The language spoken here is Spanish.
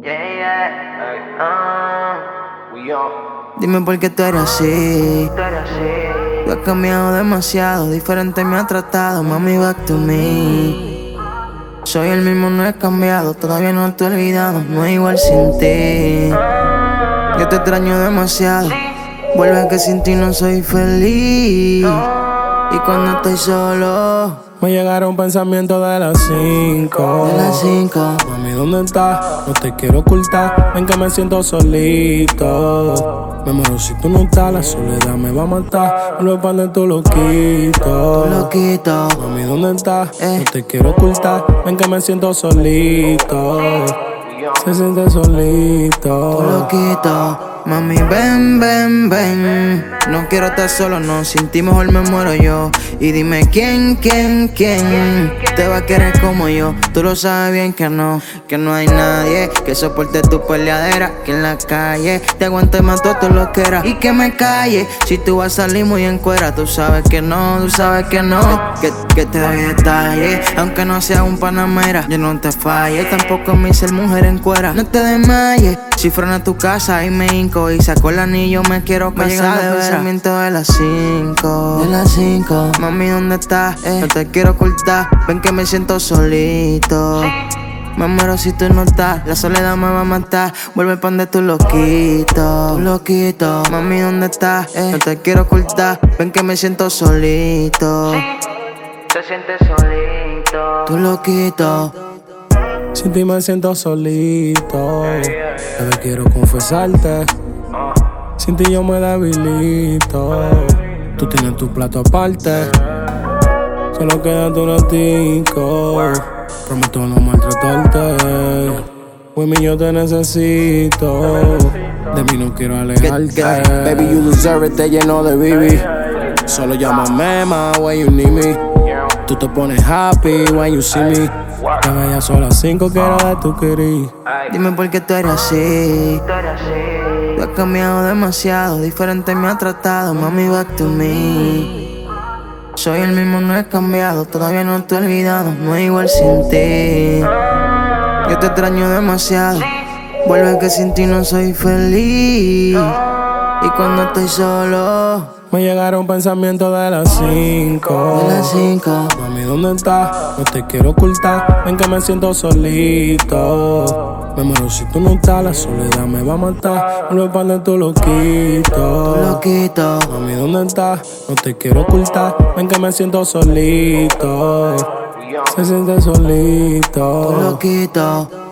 Dime por qué tú eres así. Tú has cambiado demasiado, diferente me ha tratado, mami, back to me. Soy el mismo, no he cambiado, todavía no te he olvidado, no es igual sin ti. Yo te extraño demasiado, vuelve que sin ti no soy feliz. Y cuando estoy solo, me llegaron pensamientos de las 5. de las 5. Mami, ¿dónde estás? No te quiero ocultar, ven que me siento solito. Me muero si tú no estás, la soledad me va a matar. Vuelve pa' donde tú lo quito. Tú lo quito. Mami, ¿dónde estás? No te quiero ocultar, ven que me siento solito. Se siente solito. Tú lo quito. Mami, ven, ven, ven. No quiero estar solo, no. Sin ti mejor me muero yo. Y dime quién te va a querer como yo. Tú lo sabes bien que no hay nadie que soporte tu peleadera, que en la calle te aguante más todo lo que era. Y que me calle si tú vas a salir muy en cuera. Tú sabes que no, que te doy detalle. Aunque no sea un panamera, yo no te falle. Tampoco me hice el mujer en cuera. No te desmayes, si frena tu casa y me hinco y saco el anillo, me quiero casar. De pensamiento de las 5. De las 5. Mami, ¿dónde estás? No te quiero ocultar, ven que me siento solito. Me muero si tú no estás, la soledad me va a matar. Vuelve pa' donde tú lo quito. Tú lo quito. Mami, ¿dónde estás? No te quiero ocultar, ven que me siento solito. Se siente solito. Tú lo quito. Sin ti me siento solito. Bebé, quiero confesarte, sin ti yo me debilito. Tú tienes tu plato aparte, solo queda tu ratico. Prometo no maltratarte, pues mi yo te necesito. De mí no quiero alejarte. Baby, you deserve it, te lleno de BB. Solo llámame ma when you need me. Tú te pones happy when you see me. Te veía solo a 5, quiero de tu querer. Dime por qué tú eres así. Tú has cambiado demasiado, diferente me ha tratado, mami, back to me. Soy el mismo, no he cambiado, todavía no te he olvidado, no es igual sin ti. Yo te extraño demasiado, vuelve que sin ti no soy feliz. Y cuando estoy solo, me llegaron pensamientos de las 5. de las 5. Mami, ¿dónde estás? No te quiero ocultar, ven que me siento solito. Me muero si tú no estás, la soledad me va a matar. Vuelve pa' donde tú lo quito. Tú lo quito. Mami, ¿dónde estás? No te quiero ocultar, ven que me siento solito. Se siente solito. Tú lo quito.